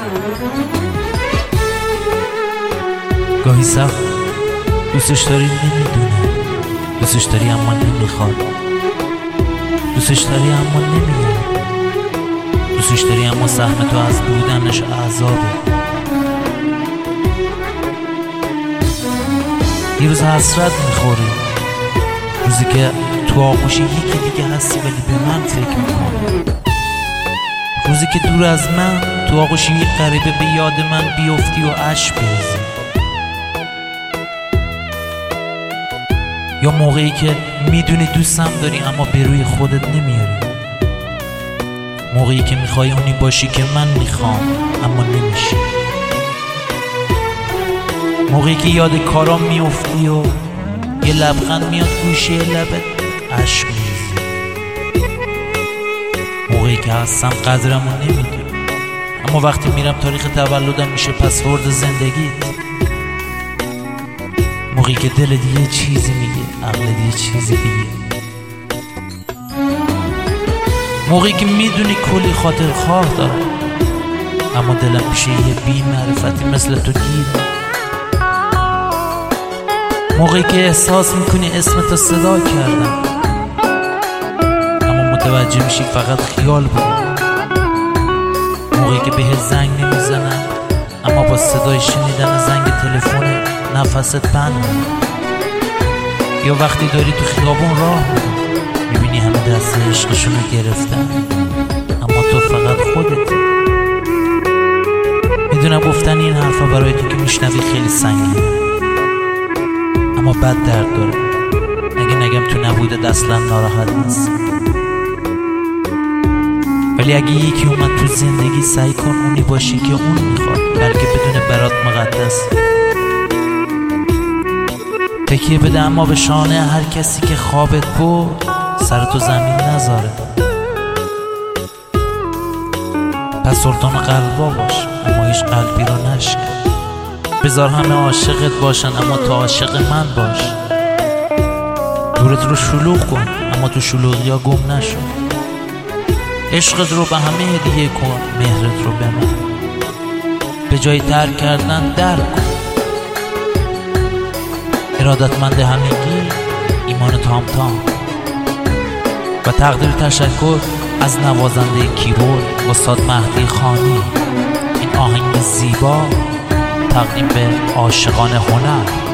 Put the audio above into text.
گاهی سخت دوستش داری نمیدونه، دوستش داری اما نمیخواد، دوستش داری اما نمیاد، دوستش داری اما سهم تو از بودنش عذابه. یه روز حسرت میخوری، روزی که تو آغوش یکی دیگه هستی ولی به من فکر میکنی، روزی که دور از من تو آغوش یک غریبه به یاد من بیفتی و اشک بریزی، یا موقعی که میدونی دوستم داری اما به روی خودت نمیاری، موقعی که میخوای اونی باشی که من میخوام اما نمیشی، موقعی که یاد کارام میفتی و یه لبخند میاد گوشه لبت اشک میریزی، موقعی که هستم قدرمو نمیدونی اما وقتی میرم تاریخ تولدم میشه پسورد زندگیت، موقعی که دلت یه چیزی میگه عقلت یه چیزی دیگه، موقعی که میدونی کلی خاطر خواه دارم اما دلم میشه یه بی معرفتی مثل تو گیره، موقعی که احساس میکنی اسمتو صدا کردم اما متوجه میشی فقط خیال بود، موقعی که بهت زنگ نمیزنم اما با صدای شنیدن زنگ تلفن نفست بند میاد، یا وقتی داری تو خیابون راه میری میبینی همه دست عشقشونو گرفتن اما تو فقط خودتی. میدونم گفتن این حرفا برای تو که میشنوی خیلی سنگینه اما بد درد داره، اگه نگم تو نبوده اصلا ناراحت نیست، ولی اگه یکی اومد تو زندگی سعی کن اونی باشی که اون میخواد، بلکه بدون برات مقدس تکیه بده اما به شانه هر کسی که خوابت برد سرتو زمین نذاره، پس سلطان قلبا باش اما هیچ قلبی رو نشکن، بذار همه عاشقت باشن اما تو عاشق من باش، دورت رو شلوغ کن اما تو شلوغی ها گم نشو، عشقت رو به همه هدیه کن مهرت رو به من، به جای ترک کردن درک کن، ارادتمند همگی ایمان تام تام و تقدیر تشکر از نوازنده کیبورد استاد مهدی خانی. این آهنگ زیبا تقدیم به عاشقان هنر.